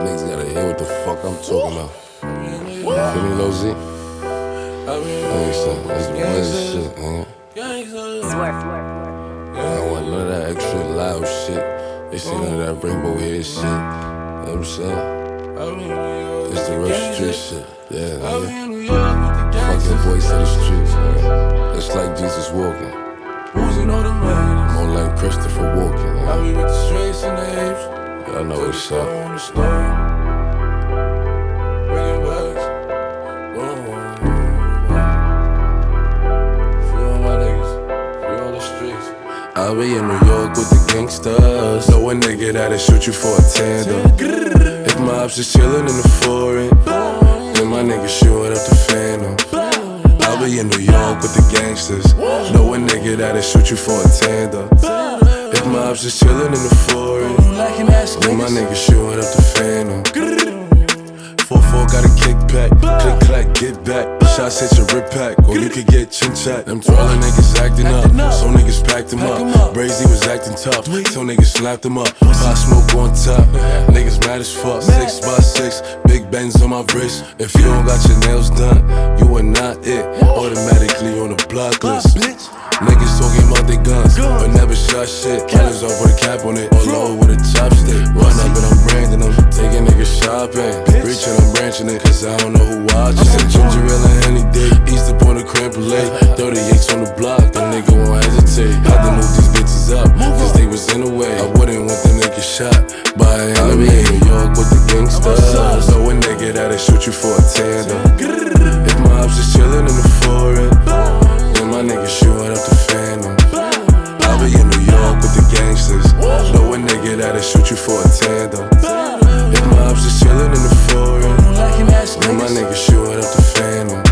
Niggas gotta hear what the fuck I'm talking about. Feel me, Lil Z? That's the real shit, nigga. I don't want none of that extra loud shit. They see none of that rainbow hair shit. You know what I'm saying? It's the real street shit. Yeah, nigga. Fucking voice of the streets, nigga. It's like Jesus walking. More like Christopher Walken, nigga. I be with the straights and the apes. Y'all know what's up. Bringing bags. Free all my niggas. Free all the streets. I'll be in New York with the gangsters. Know a nigga that'll shoot you for a tandem. If my ops is chillin' in the foreign, then my nigga shootin' up the phantom. I'll be in New York with the gangsters. Know a nigga that'll shoot you for a tandem. If my ops is chillin' in the foreign, then my nigga shootin' up the phantom. 4-4 got a kickback, click clack, get back. Shots hit your rip pack, or you could get chin chat. Them twirling niggas acting up, so niggas packed them up. Brazy was acting tough, so niggas slapped them up. Pop smoke on top, niggas mad as fuck. 6x6, big Benz on my wrist. If you don't got your nails done, you are not it. Automatically on the block list. Niggas talking about their guns, but never shot shit. Killers off with a cap on it, or low with a chopstick. Run up and I'm branding them, taking niggas shopping. Preaching, I'm branching it, cause I don't know who watching. Ginger ale and any day, east up on the Crample Lake. 38s on the block, the nigga won't hesitate. Had to move these bitches up, cause they was in the way. I wouldn't want them niggas shot by an enemy. In New York with the gangsters. Know a nigga that'll shoot you for a tandem. If my ops is chillin' in the foreign, then my nigga shootin' up the phantom. I'll be in New York with the gangsters. Know a nigga that'll shoot you for a tandem. If my ops is chillin' in the foreign, then my nigga shootin' up the phantom.